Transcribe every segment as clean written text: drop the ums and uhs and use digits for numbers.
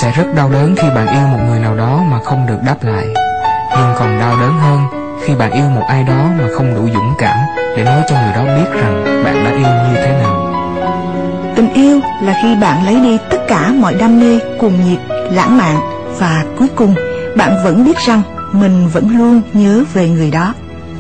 Sẽ rất đau đớn khi bạn yêu một người nào đó mà không được đáp lại. Nhưng còn đau đớn hơn khi bạn yêu một ai đó mà không đủ dũng cảm để nói cho người đó biết rằng bạn đã yêu như thế nào. Tình yêu là khi bạn lấy đi tất cả mọi đam mê, cuồng nhiệt, lãng mạn, và cuối cùng bạn vẫn biết rằng mình vẫn luôn nhớ về người đó.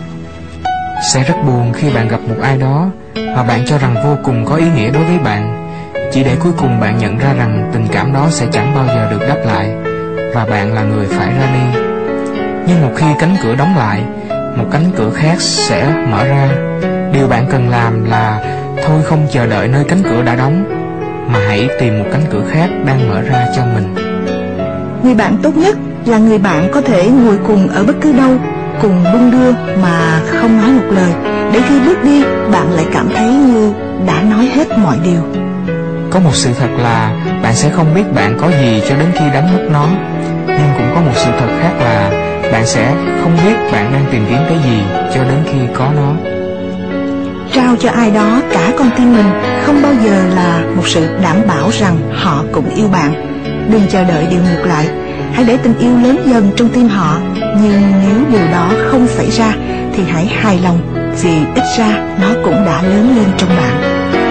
Sẽ rất buồn khi bạn gặp một ai đó mà bạn cho rằng vô cùng có ý nghĩa đối với bạn, chỉ để cuối cùng bạn nhận ra rằng tình cảm đó sẽ chẳng bao giờ được đáp lại và bạn là người phải ra đi. Nhưng một khi cánh cửa đóng lại, một cánh cửa khác sẽ mở ra. Điều bạn cần làm là thôi không chờ đợi nơi cánh cửa đã đóng, mà hãy tìm một cánh cửa khác đang mở ra cho mình. Người bạn tốt nhất là người bạn có thể ngồi cùng ở bất cứ đâu, cùng đung đưa mà không nói một lời, để khi bước đi bạn lại cảm thấy như đã nói hết mọi điều. Có một sự thật là bạn sẽ không biết bạn có gì cho đến khi đánh mất nó. Nhưng cũng có một sự thật khác là bạn sẽ không biết bạn đang tìm kiếm cái gì cho đến khi có nó. Trao cho ai đó cả con tim mình không bao giờ là một sự đảm bảo rằng họ cũng yêu bạn. Đừng chờ đợi điều ngược lại. Hãy để tình yêu lớn dần trong tim họ. Nhưng nếu điều đó không xảy ra thì hãy hài lòng, vì ít ra nó cũng đã lớn lên trong bạn.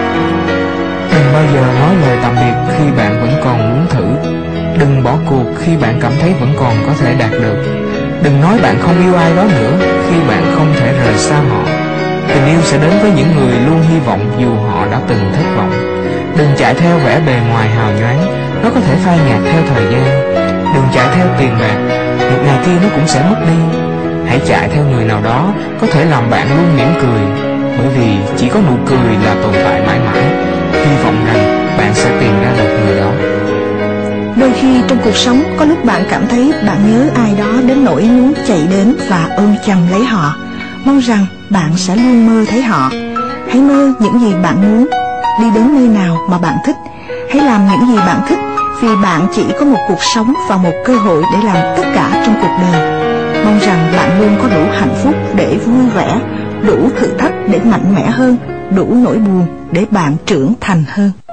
Đừng bao giờ nói lời tạm biệt khi bạn vẫn còn muốn thử. Đừng bỏ cuộc khi bạn cảm thấy vẫn còn có thể đạt được. Đừng nói bạn không yêu ai đó nữa khi bạn không thể rời xa họ. Tình yêu sẽ đến với những người luôn hy vọng dù họ đã từng thất vọng. Đừng chạy theo vẻ bề ngoài hào nhoáng, nó có thể phai nhạt theo thời gian. Đừng chạy theo tiền bạc, một ngày kia nó cũng sẽ mất đi. Hãy chạy theo người nào đó có thể làm bạn luôn mỉm cười, bởi vì chỉ có nụ cười là tồn tại mãi mãi. Hy vọng rằng bạn sẽ tìm ra được người đó. Đôi khi trong cuộc sống có lúc bạn cảm thấy bạn nhớ ai đó đến nỗi muốn chạy đến và ôm chầm lấy họ, mong rằng bạn sẽ luôn mơ thấy họ. Hãy mơ những gì bạn muốn, đi đến nơi nào mà bạn thích. Hãy làm những gì bạn thích, vì bạn chỉ có một cuộc sống và một cơ hội để làm tất cả trong cuộc đời. Mong rằng bạn luôn có đủ hạnh phúc để vui vẻ, đủ thử thách để mạnh mẽ hơn, đủ nỗi buồn để bạn trưởng thành hơn.